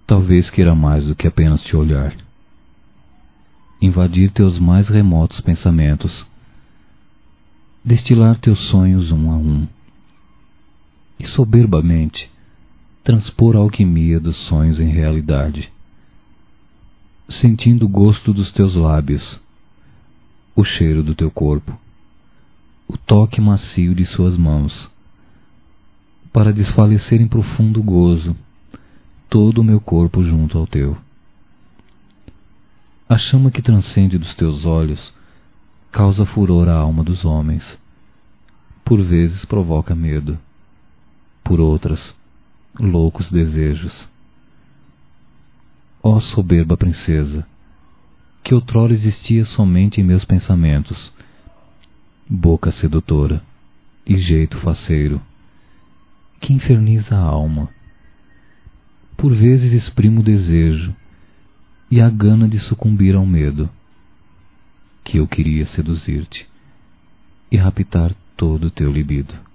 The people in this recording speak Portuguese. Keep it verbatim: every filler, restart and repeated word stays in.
Talvez queira mais do que apenas te olhar, invadir teus mais remotos pensamentos, destilar teus sonhos um a um, e soberbamente transpor a alquimia dos sonhos em realidade, sentindo o gosto dos teus lábios, o cheiro do teu corpo, o toque macio de suas mãos, para desfalecer em profundo gozo todo o meu corpo junto ao teu. A chama que transcende dos teus olhos causa furor à alma dos homens. Por vezes provoca medo, por outras, loucos desejos. Ó soberba princesa, que outrora existia somente em meus pensamentos, boca sedutora e jeito faceiro, que inferniza a alma. Por vezes exprimo o desejo e a gana de sucumbir ao medo, que eu queria seduzir-te e raptar todo o teu libido.